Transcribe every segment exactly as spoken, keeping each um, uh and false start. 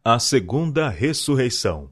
A segunda ressurreição.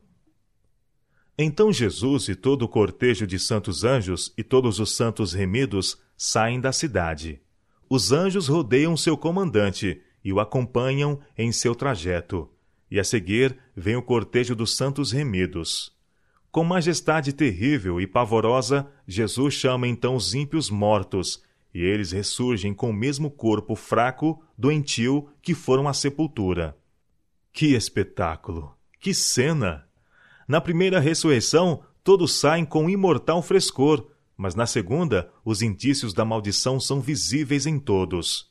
Então Jesus e todo o cortejo de santos anjos e todos os santos remidos saem da cidade. Os anjos rodeiam seu comandante e o acompanham em seu trajeto. E a seguir vem o cortejo dos santos remidos. Com majestade terrível e pavorosa, Jesus chama então os ímpios mortos, e eles ressurgem com o mesmo corpo fraco, doentio, que foram à sepultura. Que espetáculo! Que cena! Na primeira ressurreição, todos saem com imortal frescor, mas na segunda, os indícios da maldição são visíveis em todos.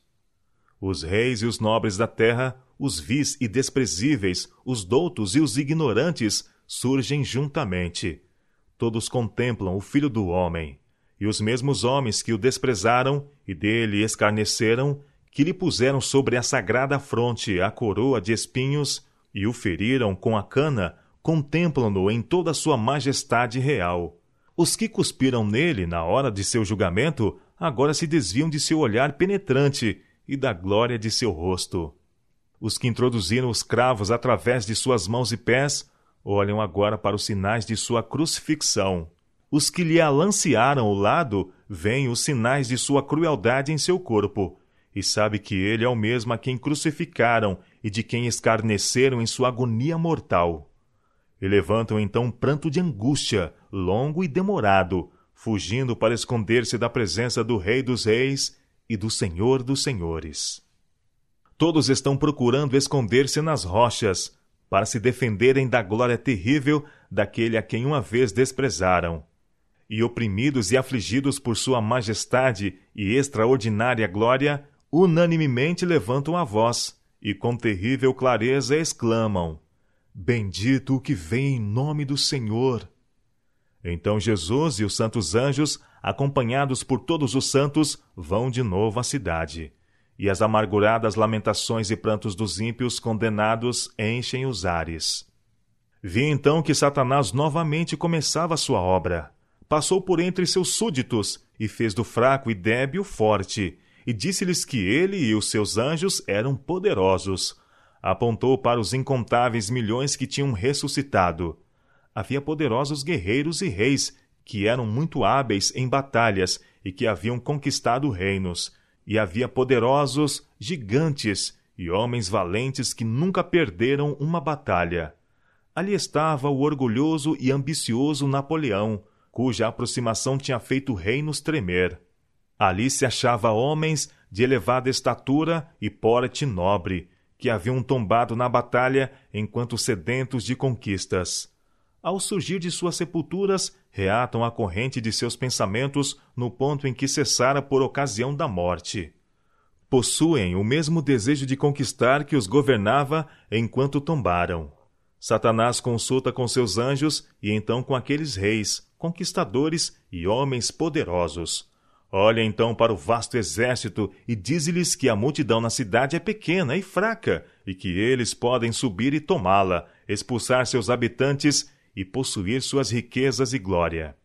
Os reis e os nobres da terra, os vis e desprezíveis, os doutos e os ignorantes, surgem juntamente. Todos contemplam o Filho do Homem, e os mesmos homens que o desprezaram e dele escarneceram, que lhe puseram sobre a sagrada fronte a coroa de espinhos e o feriram com a cana, contemplam-no em toda a sua majestade real. Os que cuspiram nele na hora de seu julgamento, agora se desviam de seu olhar penetrante e da glória de seu rosto. Os que introduziram os cravos através de suas mãos e pés, olham agora para os sinais de sua crucifixão. Os que lhe alancearam o lado, veem os sinais de sua crueldade em seu corpo, e sabe que ele é o mesmo a quem crucificaram e de quem escarneceram em sua agonia mortal. E levantam então um pranto de angústia, longo e demorado, fugindo para esconder-se da presença do Rei dos Reis e do Senhor dos Senhores. Todos estão procurando esconder-se nas rochas, para se defenderem da glória terrível daquele a quem uma vez desprezaram. E oprimidos e afligidos por sua majestade e extraordinária glória, unanimemente levantam a voz, e com terrível clareza exclamam: Bendito o que vem em nome do Senhor! Então Jesus e os santos anjos, acompanhados por todos os santos, vão de novo à cidade. E as amarguradas lamentações e prantos dos ímpios condenados enchem os ares. Vi então que Satanás novamente começava sua obra. Passou por entre seus súditos, e fez do fraco e débil forte, e disse-lhes que ele e os seus anjos eram poderosos. Apontou para os incontáveis milhões que tinham ressuscitado. Havia poderosos guerreiros e reis, que eram muito hábeis em batalhas e que haviam conquistado reinos. E havia poderosos gigantes e homens valentes que nunca perderam uma batalha. Ali estava o orgulhoso e ambicioso Napoleão, cuja aproximação tinha feito reinos tremer. Ali se achava homens de elevada estatura e porte nobre, que haviam tombado na batalha enquanto sedentos de conquistas. Ao surgir de suas sepulturas, reatam a corrente de seus pensamentos no ponto em que cessara por ocasião da morte. Possuem o mesmo desejo de conquistar que os governava enquanto tombaram. Satanás consulta com seus anjos e então com aqueles reis, conquistadores e homens poderosos. Olha então para o vasto exército e diz-lhes que a multidão na cidade é pequena e fraca e que eles podem subir e tomá-la, expulsar seus habitantes e possuir suas riquezas e glória.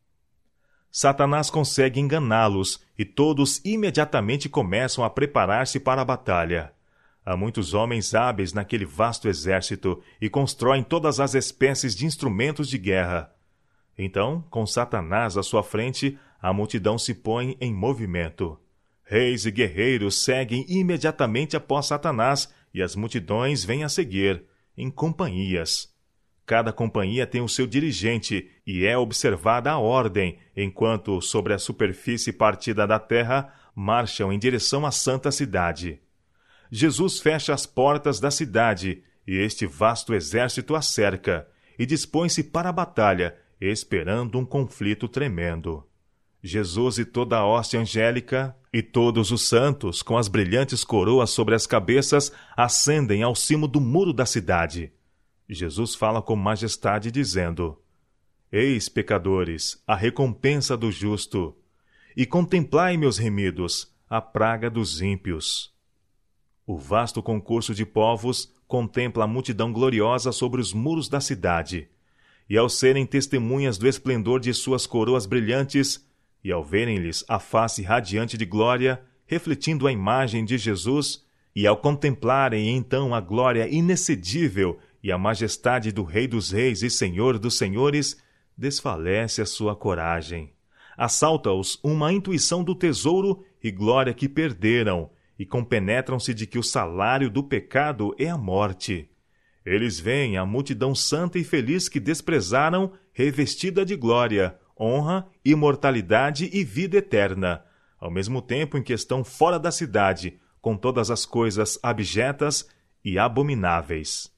Satanás consegue enganá-los e todos imediatamente começam a preparar-se para a batalha. Há muitos homens hábeis naquele vasto exército e constroem todas as espécies de instrumentos de guerra. Então, com Satanás à sua frente, a multidão se põe em movimento. Reis e guerreiros seguem imediatamente após Satanás e as multidões vêm a seguir, em companhias. Cada companhia tem o seu dirigente e é observada a ordem, enquanto, sobre a superfície partida da terra, marcham em direção à santa cidade. Jesus fecha as portas da cidade e este vasto exército a cerca e dispõe-se para a batalha, esperando um conflito tremendo. Jesus e toda a hóstia angélica e todos os santos, com as brilhantes coroas sobre as cabeças, ascendem ao cimo do muro da cidade. Jesus fala com majestade, dizendo: Eis, pecadores, a recompensa do justo, e contemplai, meus remidos, a praga dos ímpios. O vasto concurso de povos contempla a multidão gloriosa sobre os muros da cidade, e ao serem testemunhas do esplendor de suas coroas brilhantes, e ao verem-lhes a face radiante de glória, refletindo a imagem de Jesus, e ao contemplarem então a glória inexcedível e a majestade do Rei dos Reis e Senhor dos Senhores desfalece a sua coragem. Assalta-os uma intuição do tesouro e glória que perderam, e compenetram-se de que o salário do pecado é a morte. Eles veem a multidão santa e feliz que desprezaram, revestida de glória, honra, imortalidade e vida eterna, ao mesmo tempo em que estão fora da cidade, com todas as coisas abjetas e abomináveis.